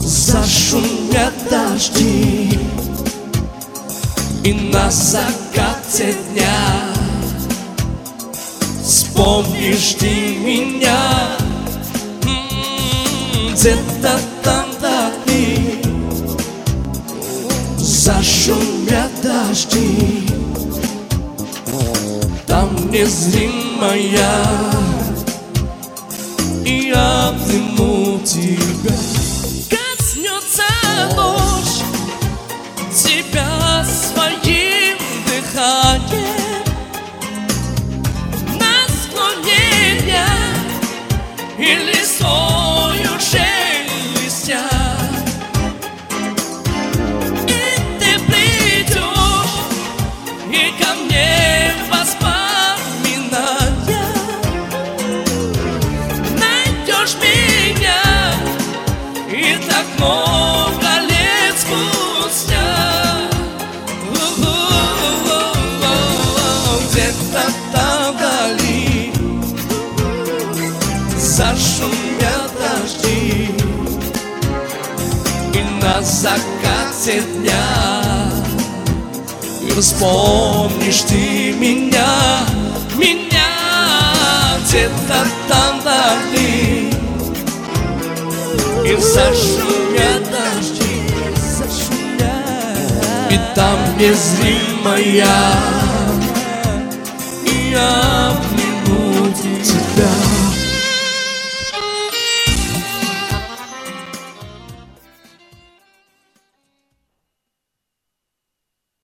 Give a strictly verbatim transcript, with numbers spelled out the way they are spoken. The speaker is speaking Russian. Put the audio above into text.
Зашумят дожди, и на закате дня вспомнишь ты меня. Где-то там вдали зашумят дожди, там незримая, и я обниму тебя. Коснется ночь тебя своим дыханием, на склоне дня и листою шелестя, и ты придешь, и ко мне воспоминания найдешь меня, и так много лет спустя. Где-то там вдали зашумят дожди, и на закате дня и вспомнишь ты меня, меня. Где-то там вдали и зашумят дожди, и там незримая,